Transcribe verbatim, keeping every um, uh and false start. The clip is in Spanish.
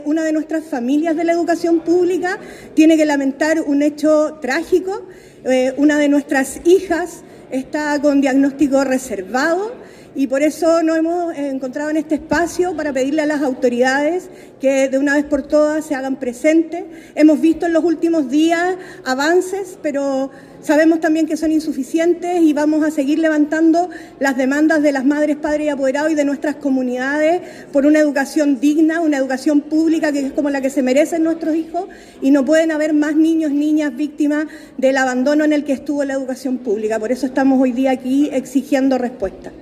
Una de nuestras familias de la educación pública tiene que lamentar un hecho trágico. Eh, una de nuestras hijas está con diagnóstico reservado y por eso nos hemos encontrado en este espacio para pedirle a las autoridades que de una vez por todas se hagan presentes. Hemos visto en los últimos días avances, pero sabemos también que son insuficientes y vamos a seguir levantando las demandas de las madres, padres y apoderados y de nuestras comunidades por una educación digna, una educación pública que es como la que se merecen nuestros hijos, y no pueden haber más niños, niñas víctimas del abandono en el que estuvo la educación pública. Por eso estamos hoy día aquí exigiendo respuesta.